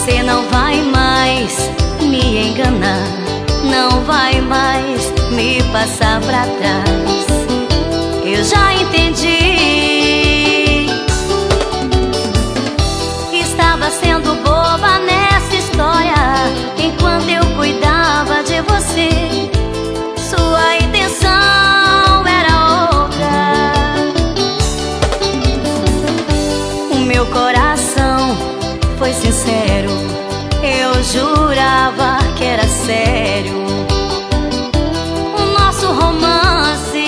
Você não vai mais me enganar, não vai mais me passar pra trás. Eu já entendi. Estava sendo boba nessa história enquanto eu cuidava de você. Sua intenção era outra. O meu coração foi sincero, eu jurava que era sério o nosso romance.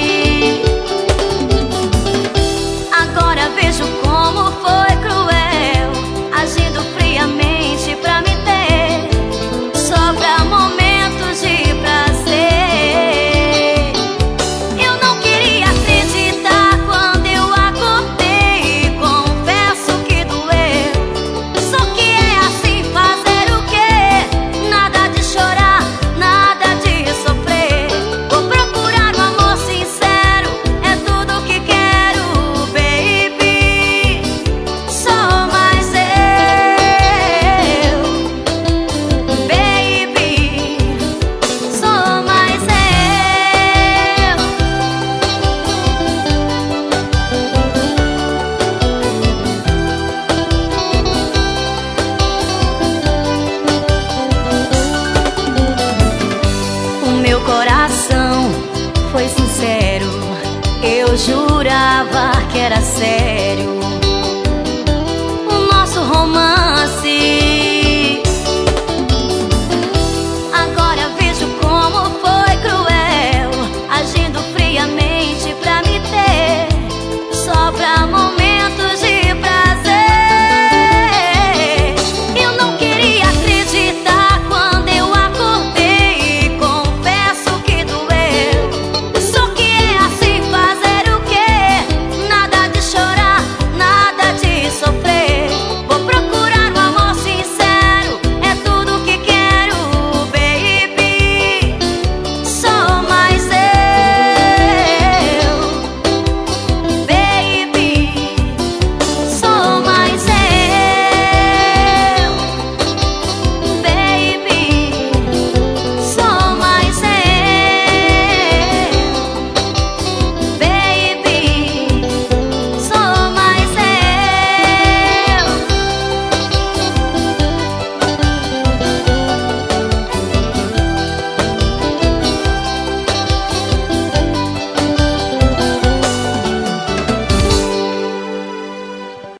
Agora vejo como foi cruel, agindo friamente pra me ter, só pra momentos de prazer. Eu não queria acreditar quando eu acordei, confesso que doeu. Só que é assim, fazer o quê? Nada de chorar, nada de sofrer. Vou procurar um amor sincero, é tudo que quero, baby. Só mais eu, baby. Só mais eu. O meu coração foi sincero, eu jurava que era sério